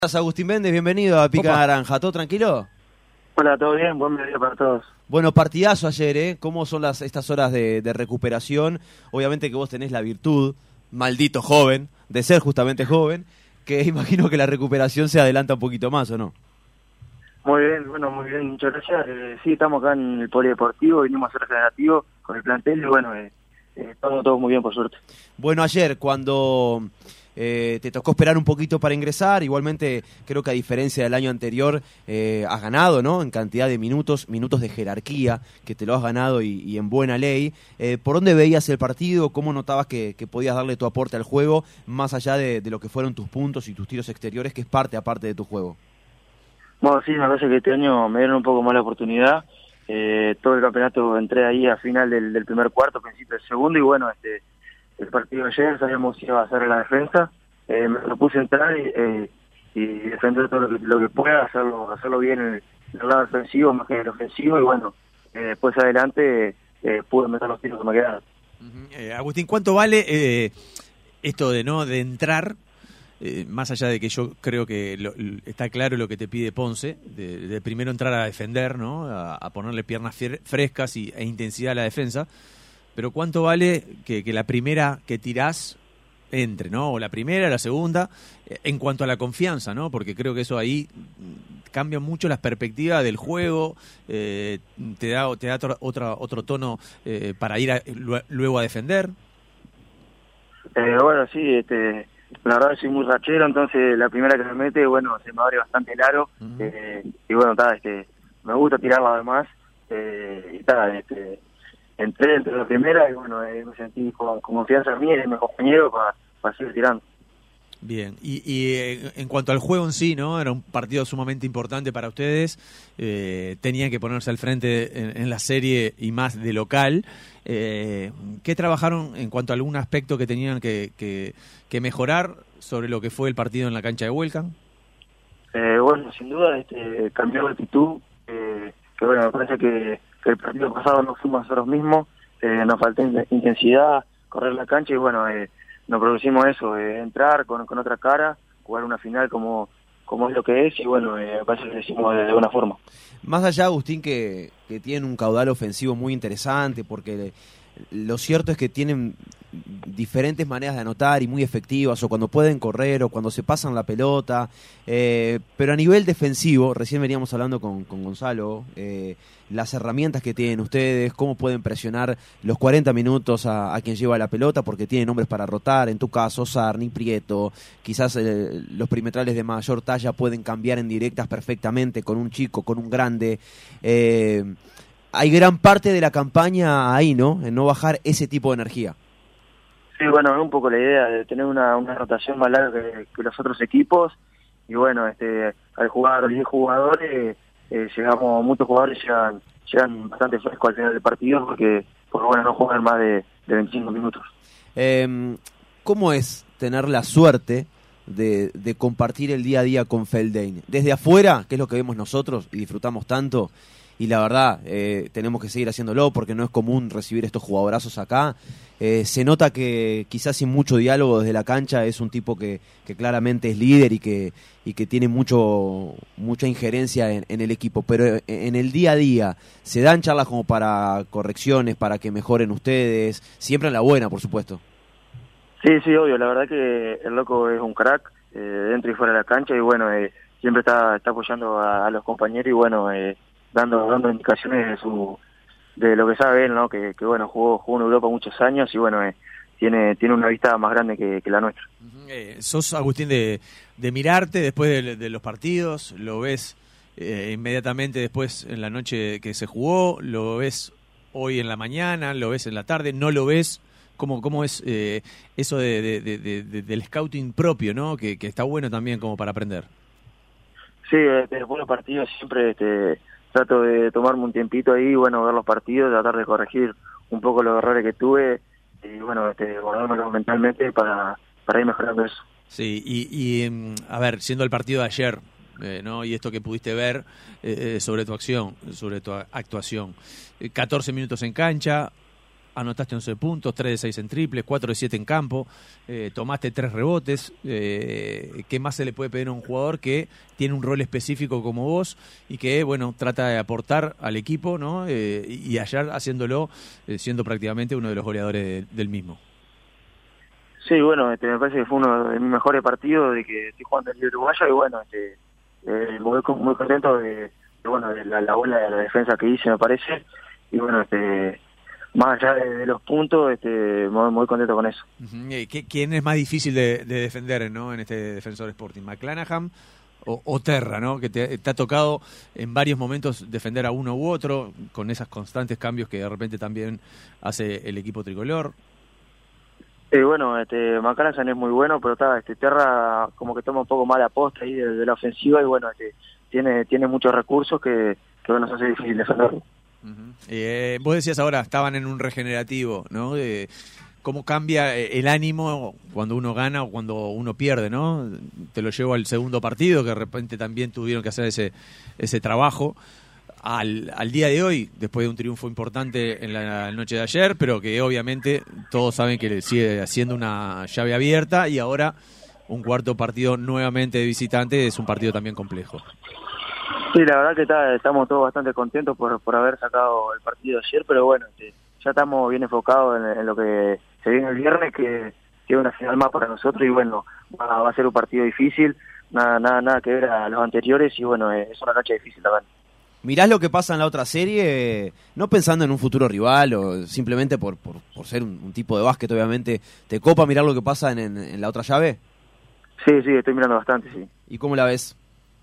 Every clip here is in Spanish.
Agustín Méndez, bienvenido a Pica Naranja. ¿Todo tranquilo? Hola, ¿todo bien? Buen mediodía para todos. Bueno, partidazo ayer, ¿eh? ¿Cómo son estas horas de recuperación? Obviamente que vos tenés la virtud, maldito joven, de ser justamente joven, que imagino que la recuperación se adelanta un poquito más, ¿o no? Muy bien, bueno, muy bien, muchas gracias. Sí, estamos acá en el polideportivo, vinimos a ser regenerativo con el plantel y bueno, todo muy bien por suerte. Bueno, ayer cuando te tocó esperar un poquito para ingresar, igualmente creo que a diferencia del año anterior has ganado, ¿no? En cantidad de minutos de jerarquía, que te lo has ganado y en buena ley. ¿Por dónde veías el partido? ¿Cómo notabas que podías darle tu aporte al juego, más allá de lo que fueron tus puntos y tus tiros exteriores, que es aparte de tu juego? Bueno, sí, me parece que este año me dieron un poco más la oportunidad. Todo el campeonato entré ahí a final del primer cuarto, principio del segundo, y bueno, el partido de ayer sabíamos que iba a hacer la defensa. Me propuse entrar y defender todo lo que pueda, hacerlo bien en el lado defensivo más que en el ofensivo, y bueno, después adelante pude meter los tiros que me quedaron. Agustín, ¿cuánto vale esto de entrar? Más allá de que yo creo que está claro lo que te pide Ponce, de primero entrar a defender, ¿no? A ponerle piernas frescas e intensidad a la defensa, pero ¿cuánto vale que la primera que tirás entre, ¿no? O la primera, la segunda, en cuanto a la confianza, ¿no? Porque creo que eso ahí cambia mucho las perspectivas del juego, te da otro tono para ir luego a defender. Bueno, sí, la verdad soy muy rachero, entonces la primera que me mete, bueno, se me abre bastante el aro, y bueno, me gusta tirarla además, y entré entre la primera y bueno, me sentí con confianza en mí y en mi compañero para seguir tirando. Bien, y en cuanto al juego en sí, ¿no? Era un partido sumamente importante para ustedes, tenían que ponerse al frente en la serie y más de local. ¿Qué trabajaron en cuanto a algún aspecto que tenían que mejorar sobre lo que fue el partido en la cancha de Huelcan? Bueno, sin duda cambió la actitud, que bueno, me parece que el partido pasado no fuimos nosotros mismos, nos faltó intensidad, correr la cancha y bueno, nos producimos eso, entrar con otra cara, jugar una final como es lo que es y bueno, me parece que lo hicimos de buena forma. Más allá, Agustín, que tienen un caudal ofensivo muy interesante, porque lo cierto es que tienen diferentes maneras de anotar y muy efectivas, o cuando pueden correr o cuando se pasan la pelota, pero a nivel defensivo, recién veníamos hablando con Gonzalo, las herramientas que tienen ustedes, cómo pueden presionar los 40 minutos a quien lleva la pelota, porque tienen hombres para rotar, en tu caso Sarni, Prieto, quizás los perimetrales de mayor talla pueden cambiar en directas perfectamente con un chico, con un grande. Hay gran parte de la campaña ahí, ¿no? En no bajar ese tipo de energía. Sí, bueno, es un poco la idea de tener una rotación más larga que los otros equipos y bueno, al jugar 10 jugadores, muchos jugadores llegan bastante frescos al final del partido porque bueno, no juegan más de 25 minutos. ¿Cómo es tener la suerte de compartir el día a día con Feldain? Desde afuera, que es lo que vemos nosotros y disfrutamos tanto, y la verdad, tenemos que seguir haciéndolo porque no es común recibir estos jugadorazos acá. Se nota que quizás sin mucho diálogo desde la cancha es un tipo que claramente es líder y que tiene mucha injerencia en el equipo, pero en el día a día se dan charlas como para correcciones, para que mejoren ustedes, siempre en la buena, por supuesto. Sí, obvio, la verdad que el loco es un crack, dentro y fuera de la cancha, y bueno, siempre está apoyando a los compañeros y bueno, dando indicaciones de lo que sabe él, ¿no? Que bueno, jugó en Europa muchos años y bueno, tiene una vista más grande que la nuestra. ¿Sos, Agustín, de mirarte después de los partidos? ¿Lo ves inmediatamente después en la noche que se jugó? ¿Lo ves hoy en la mañana? ¿Lo ves en la tarde? ¿No lo ves? ¿Cómo es eso del scouting propio, ¿no? Que está bueno también como para aprender. Sí, después de los partidos siempre trato de tomarme un tiempito ahí, bueno, ver los partidos, tratar de corregir un poco los errores que tuve y bueno, guardármelo mentalmente para ir mejorando eso. Sí, y a ver, siendo el partido de ayer, ¿no? Y esto que pudiste ver sobre tu actuación, 14 minutos en cancha, anotaste 11 puntos, 3 de 6 en triples, 4 de 7 en campo, tomaste 3 rebotes. ¿Qué más se le puede pedir a un jugador que tiene un rol específico como vos y que, bueno, trata de aportar al equipo, ¿no? Y ayer haciéndolo, siendo prácticamente uno de los goleadores del mismo? Sí, bueno, me parece que fue uno de mis mejores partidos de que estoy jugando en el Uruguayo y bueno, muy contento de la bola de la defensa que hice, me parece, y bueno, más allá de los puntos, muy contento con eso. ¿Quién es más difícil de defender, ¿no? En este Defensor Sporting, McClanahan o Terra, ¿no? Que te ha tocado en varios momentos defender a uno u otro, con esos constantes cambios que de repente también hace el equipo tricolor. Bueno, McClanahan es muy bueno, pero Terra como que toma un poco más la posta ahí de la ofensiva y bueno, tiene muchos recursos que bueno, se hace difícil defenderlo. Vos decías ahora, estaban en un regenerativo, ¿no? ¿Cómo cambia el ánimo cuando uno gana o cuando uno pierde, ¿no? Te lo llevo al segundo partido, que de repente también tuvieron que hacer ese trabajo. Al día de hoy, después de un triunfo importante en la noche de ayer, pero que obviamente todos saben que sigue siendo una llave abierta y ahora un cuarto partido nuevamente de visitante es un partido también complejo. Sí, la verdad que estamos todos bastante contentos por haber sacado el partido de ayer, pero bueno, ya estamos bien enfocados en lo que se viene el viernes, que es una final más para nosotros y bueno, va a ser un partido difícil, nada que ver a los anteriores y bueno, es una cancha difícil también. ¿Mirás lo que pasa en la otra serie, no pensando en un futuro rival o simplemente por ser un tipo de básquet, obviamente, te copa mirar lo que pasa en la otra llave? Sí, estoy mirando bastante, sí. ¿Y cómo la ves?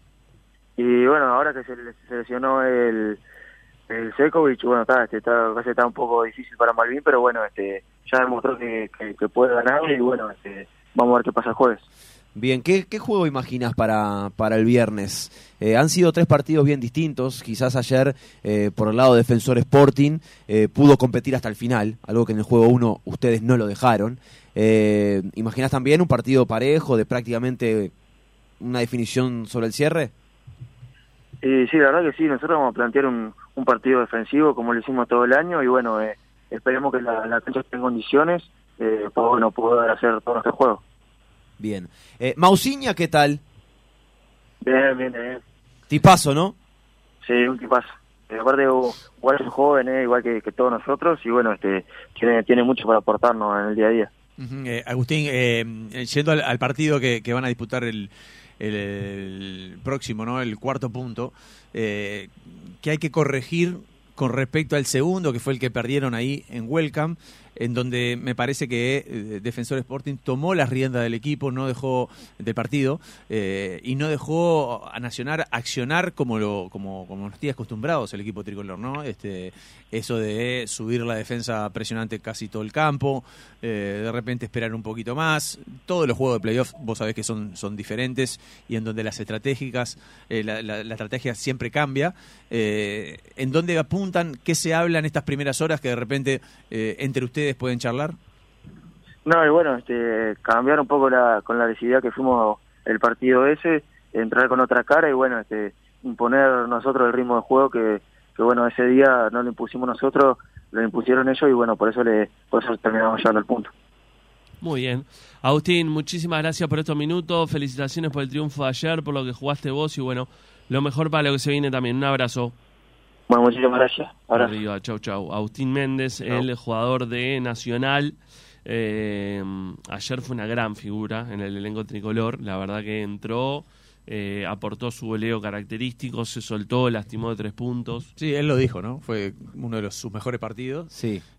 Y bueno, ahora que se lesionó el Sekovic, bueno, está un poco difícil para Malvin, pero bueno, ya demostró que puede ganar y bueno, vamos a ver qué pasa el jueves. Bien, ¿qué juego imaginas para el viernes? Han sido 3 partidos bien distintos, quizás ayer por el lado de Defensor Sporting pudo competir hasta el final, algo que en el juego 1 ustedes no lo dejaron. ¿Imaginas también un partido parejo de prácticamente una definición sobre el cierre? Sí, la verdad que sí, nosotros vamos a plantear un partido defensivo como lo hicimos todo el año y bueno, esperemos que la cancha esté en condiciones para poder hacer todo nuestro juego. Bien. Mausiña, ¿qué tal? Bien. Tipazo, ¿no? Sí, un tipazo. Aparte, igual es un joven, igual que todos nosotros, y bueno, tiene mucho para aportarnos en el día a día. Agustín, yendo al partido que van a disputar el próximo, ¿no? El cuarto punto, que hay que corregir con respecto al segundo, que fue el que perdieron ahí en Welcome, en donde me parece que Defensor Sporting tomó las riendas del equipo, no dejó del partido y no dejó a Nacional accionar como nos tiene acostumbrados el equipo tricolor, ¿no? Eso de subir la defensa presionante casi todo el campo, de repente esperar un poquito más. Todos los juegos de playoff vos sabés que son diferentes y en donde las estratégicas, la estrategia siempre cambia. ¿En dónde apuntan? ¿Qué se habla en estas primeras horas que de repente entre ustedes pueden charlar? No, y bueno, cambiar un poco con la agresividad que fuimos el partido ese, entrar con otra cara y bueno, imponer nosotros el ritmo de juego que bueno, ese día no lo impusimos nosotros, lo impusieron ellos y bueno, por eso terminamos llevando el punto. Muy bien. Agustín, muchísimas gracias por estos minutos, felicitaciones por el triunfo de ayer, por lo que jugaste vos y bueno, lo mejor para lo que se viene también. Un abrazo. Bueno, muchísimas gracias. Arriba, chau. Agustín Méndez, el jugador de Nacional. Ayer fue una gran figura en el elenco tricolor. La verdad que entró, aportó su voleo característico, se soltó, lastimó de 3 puntos. Sí, él lo dijo, ¿no? Fue uno de sus mejores partidos. Sí.